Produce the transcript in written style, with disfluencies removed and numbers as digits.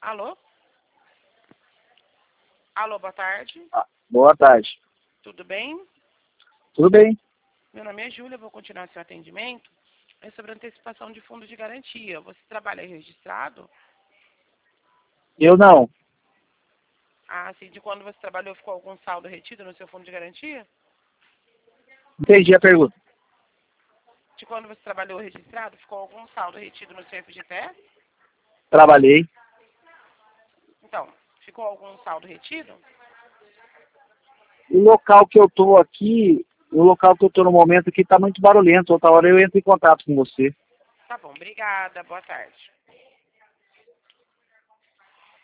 Alô? Alô, boa tarde. Boa tarde. Tudo bem? Tudo bem? Meu nome é Júlia, vou continuar seu atendimento. É sobre antecipação de fundo de garantia. Você trabalha registrado? Eu não. Ah, sim. De quando você trabalhou, ficou algum saldo retido no seu fundo de garantia? Entendi a pergunta. De quando você trabalhou registrado, ficou algum saldo retido no seu FGTS? Trabalhei. Então, ficou algum saldo retido? O local que eu tô aqui, o local que eu tô no momento aqui tá muito barulhento. Outra hora eu entro em contato com você. Tá bom, obrigada. Boa tarde.